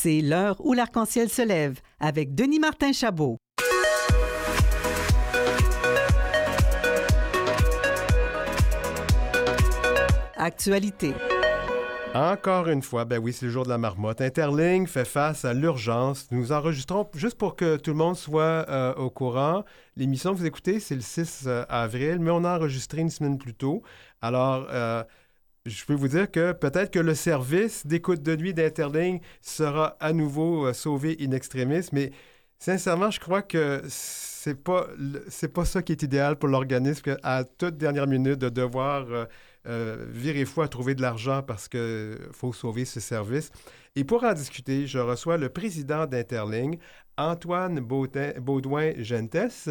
C'est l'heure où l'arc-en-ciel se lève avec Denis Martin-Chabot. Actualité. Encore une fois, ben oui, c'est le jour de la marmotte. Interligne fait face à l'urgence. Nous enregistrons, juste pour que tout le monde soit au courant, l'émission que vous écoutez, c'est le 6 avril, mais on a enregistré une semaine plus tôt. Alors, je peux vous dire que peut-être que le service d'écoute de nuit d'Interligne sera à nouveau sauvé in extremis, mais sincèrement, je crois que c'est pas ça qui est idéal pour l'organisme, à toute dernière minute de devoir virer fou à trouver de l'argent parce qu'il faut sauver ce service. Et pour en discuter, je reçois le président d'Interligne, Antoine Baudouin-Gentes.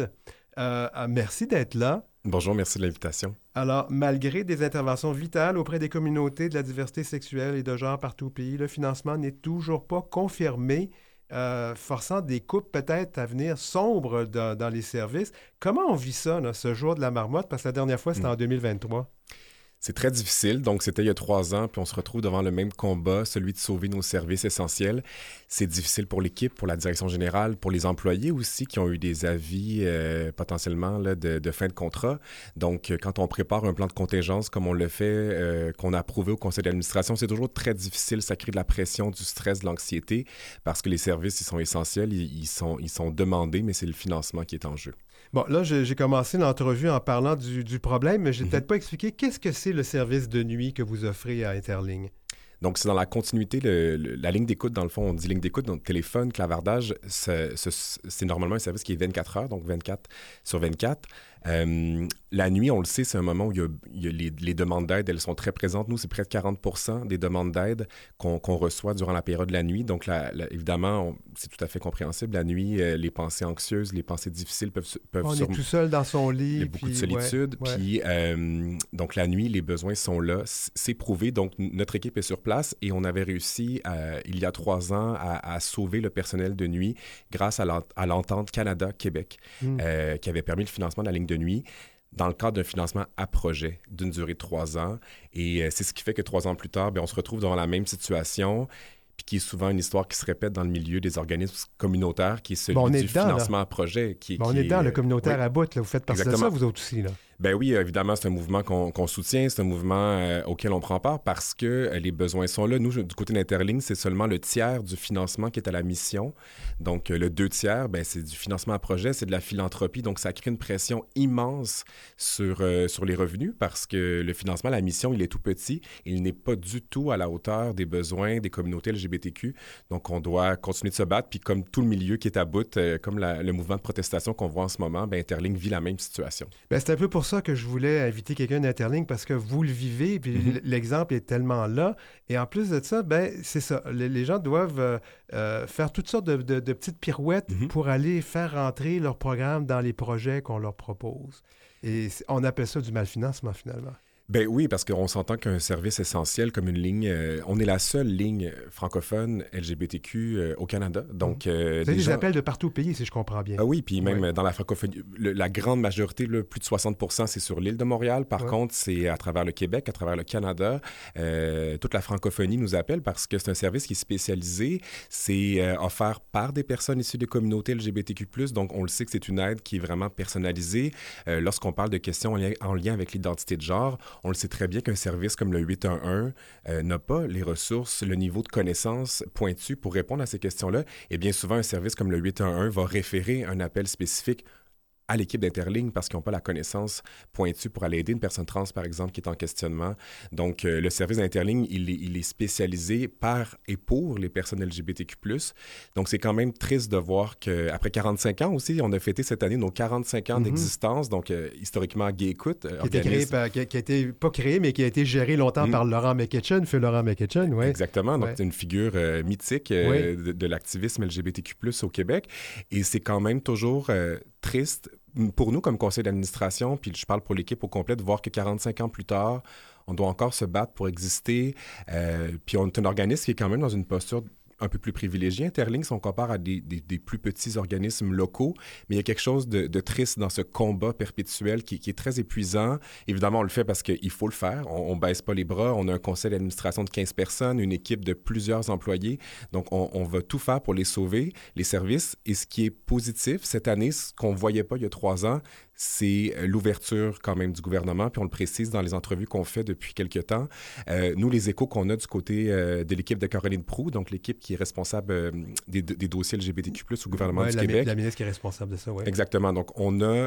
Merci d'être là. Bonjour, merci de l'invitation. Alors, malgré des interventions vitales auprès des communautés de la diversité sexuelle et de genre partout au pays, le financement n'est toujours pas confirmé, forçant des coupes peut-être à venir sombres dans les services. Comment on vit ça, là, ce jour de la marmotte? Parce que la dernière fois, c'était en 2023. C'est très difficile. Donc, c'était il y a 3 ans, puis on se retrouve devant le même combat, celui de sauver nos services essentiels. C'est difficile pour l'équipe, pour la direction générale, pour les employés aussi qui ont eu des avis potentiellement là, de fin de contrat. Donc, quand on prépare un plan de contingence comme on le fait, qu'on a approuvé au conseil d'administration, c'est toujours très difficile. Ça crée de la pression, du stress, de l'anxiété, parce que les services, ils sont essentiels, ils sont demandés, mais c'est le financement qui est en jeu. Bon, là, j'ai commencé l'entrevue en parlant du problème, mais je n'ai peut-être pas expliqué qu'est-ce que c'est le service de nuit que vous offrez à Interligne. Donc, c'est dans la continuité, la ligne d'écoute, dans le fond, on dit ligne d'écoute, donc téléphone, clavardage, c'est normalement un service qui est 24 heures, donc 24 sur 24. La nuit, on le sait, c'est un moment où il y a les demandes d'aide, elles sont très présentes. Nous, c'est près de 40% des demandes d'aide qu'on reçoit durant la période de la nuit. Donc, évidemment, c'est tout à fait compréhensible. La nuit, les pensées anxieuses, les pensées difficiles peuvent on est tout seul dans son lit. Il y a beaucoup de solitude. Ouais. Puis, donc, la nuit, les besoins sont là. C'est prouvé. Donc, notre équipe est sur place et on avait réussi, il y a 3 ans, à sauver le personnel de nuit grâce à l'entente Canada-Québec qui avait permis le financement de la ligne de nuit dans le cadre d'un financement à projet d'une durée de 3 ans. Et c'est ce qui fait que 3 ans plus tard, on se retrouve dans la même situation, puis qui est souvent une histoire qui se répète dans le milieu des organismes communautaires, qui est celui du financement à projet. On est dans le communautaire à bout, là. Vous faites partie de ça, vous autres aussi, là. Ben oui, évidemment, c'est un mouvement qu'on soutient, c'est un mouvement auquel on prend part parce que les besoins sont là. Nous, du côté d'Interligne, c'est seulement le tiers du financement qui est à la mission. Donc, le 2 tiers, c'est du financement à projet, c'est de la philanthropie. Donc, ça crée une pression immense sur les revenus parce que le financement à la mission, il est tout petit. Il n'est pas du tout à la hauteur des besoins des communautés LGBTQ. Donc, on doit continuer de se battre. Puis, comme tout le milieu qui est à bout, comme le mouvement de protestation qu'on voit en ce moment, Interligne vit la même situation. C'est un peu pour ça que je voulais inviter quelqu'un d'Interligne parce que vous le vivez, puis l'exemple est tellement là. Et en plus de ça, c'est ça. Les gens doivent faire toutes sortes de petites pirouettes pour aller faire rentrer leur programme dans les projets qu'on leur propose. Et on appelle ça du malfinancement, finalement. Ben oui, parce qu'on s'entend qu'un service essentiel comme une ligne, on est la seule ligne francophone LGBTQ au Canada. Donc, vous avez des appels de partout au pays, si je comprends bien. Ah oui, puis même dans la francophonie, la grande majorité, plus de 60%, c'est sur l'île de Montréal. Par contre, c'est à travers le Québec, à travers le Canada. Toute la francophonie nous appelle parce que c'est un service qui est spécialisé. C'est offert par des personnes issues des communautés LGBTQ+. Donc, on le sait que c'est une aide qui est vraiment personnalisée. Lorsqu'on parle de questions en lien avec l'identité de genre, on le sait très bien qu'un service comme le 811 n'a pas les ressources, le niveau de connaissance pointu pour répondre à ces questions-là. Et bien souvent, un service comme le 811 va référer un appel spécifique à l'équipe d'Interligne parce qu'ils n'ont pas la connaissance pointue pour aller aider une personne trans, par exemple, qui est en questionnement. Donc, le service d'Interligne, il est spécialisé par et pour les personnes LGBTQ+. Donc, c'est quand même triste de voir qu'après 45 ans aussi, on a fêté cette année nos 45 ans d'existence, donc historiquement Gay Écoute. Qui a été pas créé, mais qui a été géré longtemps par Laurent McEachin, feu Laurent McEachin, oui. Exactement, donc c'est une figure mythique de l'activisme LGBTQ+, au Québec. Et c'est quand même toujours triste pour nous comme conseil d'administration, puis je parle pour l'équipe au complet, de voir que 45 ans plus tard, on doit encore se battre pour exister. Puis on est un organisme qui est quand même dans une posture un peu plus privilégiés. Interlink, si on compare à des plus petits organismes locaux, mais il y a quelque chose de triste dans ce combat perpétuel qui est très épuisant. Évidemment, on le fait parce qu'il faut le faire. On ne baisse pas les bras. On a un conseil d'administration de 15 personnes, une équipe de plusieurs employés. Donc, on va tout faire pour les sauver, les services. Et ce qui est positif cette année, ce qu'on ne voyait pas il y a 3 ans, c'est l'ouverture quand même du gouvernement, puis on le précise dans les entrevues qu'on fait depuis quelques temps. Nous, les échos qu'on a du côté de l'équipe de Caroline Proulx, donc l'équipe qui est responsable des dossiers LGBTQ+, au gouvernement du Québec. La ministre qui est responsable de ça, oui. Exactement. Donc, on a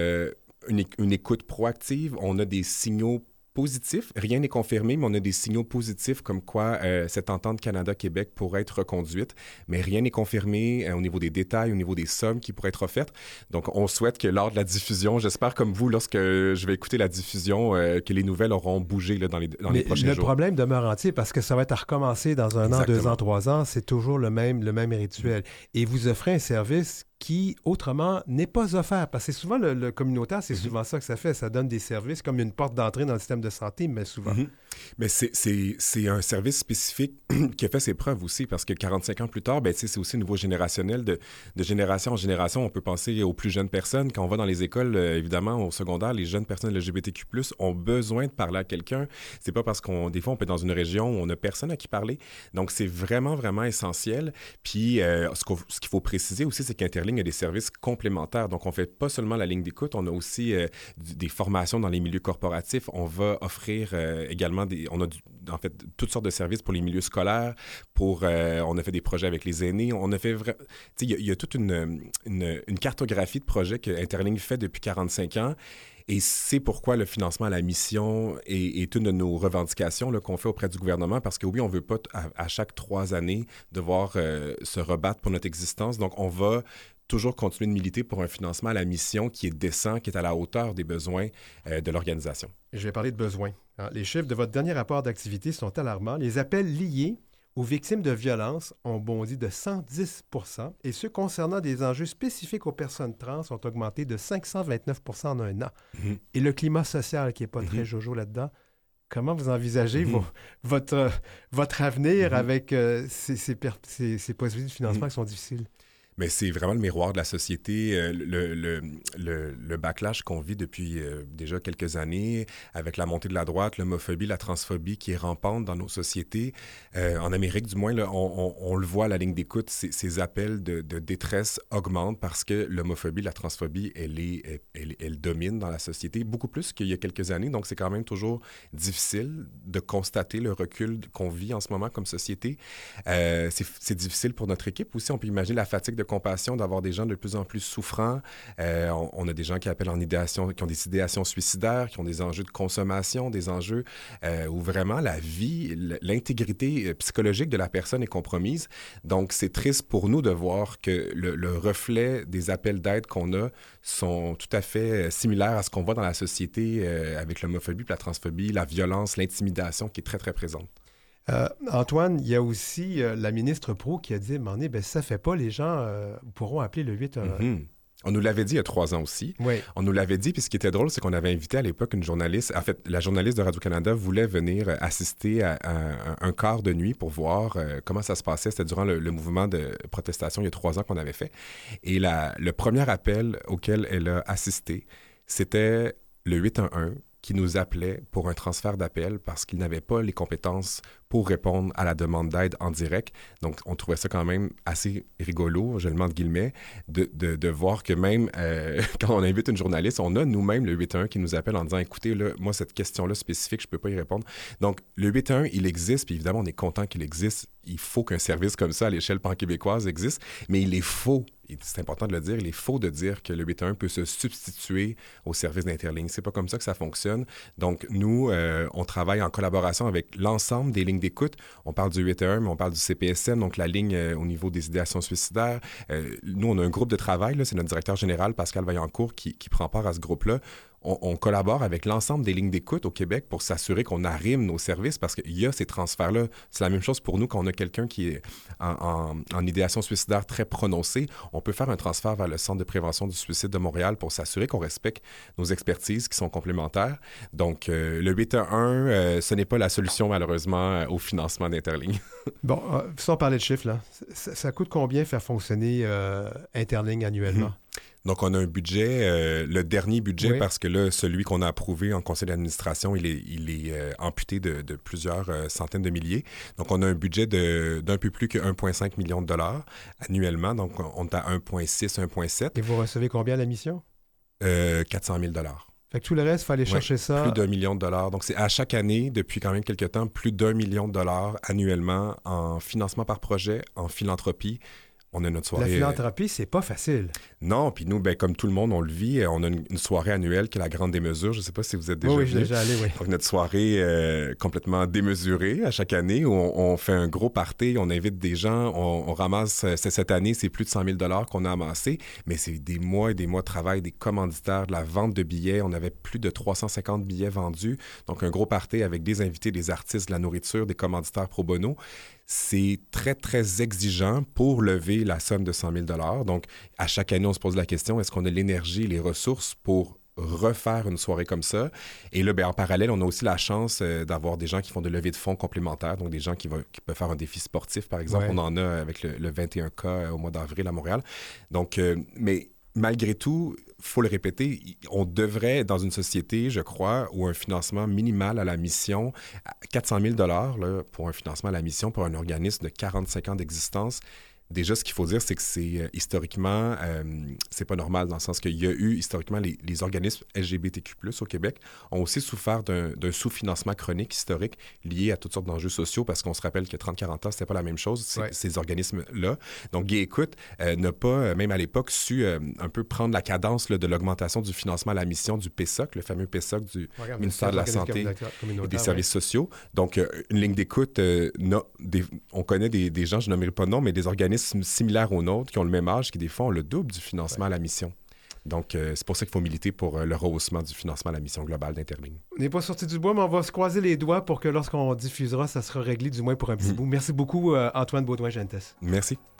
une écoute proactive, on a des signaux positifs. Rien n'est confirmé, mais on a des signaux positifs comme quoi cette entente Canada-Québec pourrait être reconduite, mais rien n'est confirmé au niveau des détails, au niveau des sommes qui pourraient être offertes. Donc, on souhaite que lors de la diffusion, j'espère comme vous, lorsque je vais écouter la diffusion, que les nouvelles auront bougé là, dans les prochains jours. Le problème demeure entier parce que ça va être à recommencer dans 1 an, 2 ans, 3 ans. C'est toujours le même rituel. Et vous offrez un service qui, autrement, n'est pas offert. Parce que souvent, le communautaire, c'est souvent ça que ça fait. Ça donne des services comme une porte d'entrée dans le système de santé, mais souvent. Mais c'est un service spécifique qui a fait ses preuves aussi, parce que 45 ans plus tard, c'est aussi au niveau générationnel. De génération en génération, on peut penser aux plus jeunes personnes. Quand on va dans les écoles, évidemment, au secondaire, les jeunes personnes LGBTQ+, ont besoin de parler à quelqu'un. C'est pas parce des fois, on peut être dans une région où on n'a personne à qui parler. Donc, c'est vraiment, vraiment essentiel. Puis, ce qu'il faut préciser aussi, c'est qu'Interlink a des services complémentaires. Donc, on fait pas seulement la ligne d'écoute, on a aussi des formations dans les milieux corporatifs. On va offrir également on a en fait toutes sortes de services pour les milieux scolaires. On a fait des projets avec les aînés. On a fait il y a toute une cartographie de projets que Interlink fait depuis 45 ans. Et c'est pourquoi le financement à la mission est une de nos revendications là, qu'on fait auprès du gouvernement, parce que oui, on ne veut pas à chaque 3 années devoir se rebattre pour notre existence. Donc, on va toujours continuer de militer pour un financement à la mission qui est décent, qui est à la hauteur des besoins de l'organisation. Je vais parler de besoins. Les chiffres de votre dernier rapport d'activité sont alarmants. Les appels liés aux victimes de violences ont bondi de 110 % et ceux concernant des enjeux spécifiques aux personnes trans ont augmenté de 529 % en 1 an. Et le climat social, qui n'est pas très jojo là-dedans, comment vous envisagez votre avenir avec ces possibilités de financement qui sont difficiles? Mais c'est vraiment le miroir de la société, le backlash qu'on vit depuis déjà quelques années avec la montée de la droite, l'homophobie, la transphobie qui est rampante dans nos sociétés. En Amérique, du moins, là, on le voit à la ligne d'écoute, ces appels de détresse augmentent parce que l'homophobie, la transphobie, elle domine dans la société beaucoup plus qu'il y a quelques années. Donc, c'est quand même toujours difficile de constater le recul qu'on vit en ce moment comme société. C'est difficile pour notre équipe aussi. On peut imaginer la fatigue de compassion, d'avoir des gens de plus en plus souffrants. On a des gens qui appellent qui ont des idéations suicidaires, qui ont des enjeux de consommation, des enjeux où vraiment la vie, l'intégrité psychologique de la personne est compromise. Donc, c'est triste pour nous de voir que le reflet des appels d'aide qu'on a sont tout à fait similaires à ce qu'on voit dans la société avec l'homophobie, la transphobie, la violence, l'intimidation qui est très, très présente. Antoine, il y a aussi la ministre Proulx qui a dit, à un moment donné, si ça ne fait pas, les gens pourront appeler le 811. On nous l'avait dit il y a 3 ans aussi. Oui. On nous l'avait dit, puis ce qui était drôle, c'est qu'on avait invité à l'époque une journaliste. En fait, la journaliste de Radio-Canada voulait venir assister à un quart de nuit pour voir comment ça se passait. C'était durant le mouvement de protestation il y a 3 ans qu'on avait fait. Et le premier appel auquel elle a assisté, c'était le 811 qui nous appelait pour un transfert d'appel parce qu'il n'avait pas les compétences pour répondre à la demande d'aide en direct. Donc, on trouvait ça quand même assez rigolo, je le mets entre guillemets, de voir que même quand on invite une journaliste, on a nous-mêmes le 811 qui nous appelle en disant « Écoutez, là, moi, cette question-là spécifique, je ne peux pas y répondre. » Donc, le 811, il existe, puis évidemment, on est content qu'il existe. Il faut qu'un service comme ça à l'échelle pan-québécoise existe, mais il est faux. C'est important de le dire, il est faux de dire que le 811 peut se substituer au service d'Interlink. C'est pas comme ça que ça fonctionne. Donc, nous, on travaille en collaboration avec l'ensemble des lignes d'écoute. On parle du 811, mais on parle du CPSM, donc la ligne au niveau des idéations suicidaires. Nous, on a un groupe de travail, là, c'est notre directeur général, Pascal Vaillancourt, qui prend part à ce groupe-là. on collabore avec l'ensemble des lignes d'écoute au Québec pour s'assurer qu'on arrime nos services parce qu'il y a ces transferts-là. C'est la même chose pour nous quand on a quelqu'un qui est en idéation suicidaire très prononcée. On peut faire un transfert vers le Centre de prévention du suicide de Montréal pour s'assurer qu'on respecte nos expertises qui sont complémentaires. Donc, le 811, ce n'est pas la solution, malheureusement, au financement d'Interligne. Bon, sans parler de chiffres, là, ça coûte combien faire fonctionner Interligne annuellement? Donc, on a un budget, le dernier budget, parce que là, celui qu'on a approuvé en conseil d'administration, il est amputé de plusieurs centaines de milliers. Donc, on a un budget d'un peu plus que 1,5 million de dollars annuellement. Donc, on est à 1,6, 1,7. Et vous recevez combien à la mission? 400 000 dollars. Fait que tout le reste, il faut aller chercher ça. Plus d'1 million de dollars. Donc, c'est à chaque année, depuis quand même quelques temps, plus d'1 million de dollars annuellement en financement par projet, en philanthropie. On a notre soirée. La philanthropie, c'est pas facile. Non, puis nous, comme tout le monde, on le vit. On a une soirée annuelle qui est la Grande Démesure. Je ne sais pas si vous êtes déjà Oui, venu. je suis déjà allé, oui. Donc, notre soirée complètement démesurée à chaque année où on fait un gros party, on invite des gens, on ramasse, cette année, c'est plus de 100 000 $ qu'on a amassé, mais c'est des mois et des mois de travail, des commanditaires, de la vente de billets. On avait plus de 350 billets vendus. Donc, un gros party avec des invités, des artistes, de la nourriture, des commanditaires pro bono. C'est très, très exigeant pour lever la somme de 100 000 $. Donc, à chaque année, on se pose la question, est-ce qu'on a l'énergie, les ressources pour refaire une soirée comme ça? Et là, en parallèle, on a aussi la chance d'avoir des gens qui font de levée de fonds complémentaires, donc des gens qui peuvent faire un défi sportif, par exemple. Ouais. On en a avec le 21K au mois d'avril à Montréal. Donc, mais malgré tout, il faut le répéter, on devrait, dans une société, je crois, où un financement minimal à la mission, 400 000 $ là, pour un financement à la mission, pour un organisme de 45 ans d'existence, déjà, ce qu'il faut dire, c'est que c'est historiquement, c'est pas normal dans le sens qu'il y a eu historiquement les organismes LGBTQ+ au Québec ont aussi souffert d'un sous-financement chronique historique lié à toutes sortes d'enjeux sociaux parce qu'on se rappelle que 30-40 ans, c'était pas la même chose, ces organismes-là. Donc, Gay Écoute n'a pas, même à l'époque, su un peu prendre la cadence là, de l'augmentation du financement à la mission du PSOC, le fameux PSOC du ministère de la Santé et des Services sociaux. Donc, une ligne d'écoute, on connaît des gens, je nommerai pas de nom, mais des organismes similaires aux nôtres, qui ont le même âge, qui des fois ont le double du financement à la mission. Donc, c'est pour ça qu'il faut militer pour le rehaussement du financement à la mission globale d'Interligne. On n'est pas sorti du bois, mais on va se croiser les doigts pour que lorsqu'on diffusera, ça sera réglé du moins pour un petit bout. Merci beaucoup, Antoine Baudouin-Gentes. Merci.